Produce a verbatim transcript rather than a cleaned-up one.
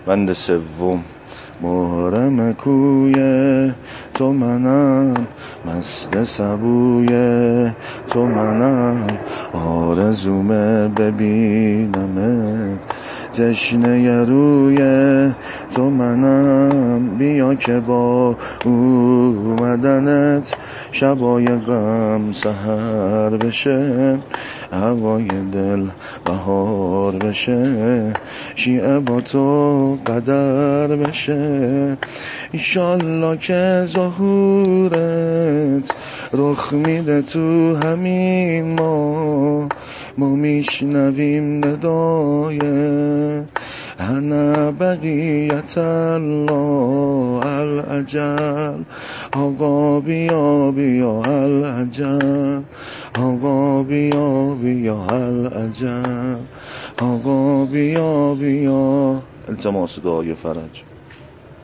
بند سوم. محرم کوی تو منم، مست سبوی تو منم، آرزومه ببینمت، تشنه روی تو منم. بیا که با اومدنت شبای غم سحر بشه، هوای دل بهار بشه، شیعه با تو قدر بشه. ایشالله که ظهورت رخ میده تو همین ما، ما میشنویم ندای انا بقیت الله العجل. آقا بیا بیا العجل، آقا بیا بیا العجل، آقا بیا بیا. التماس دعای فرج.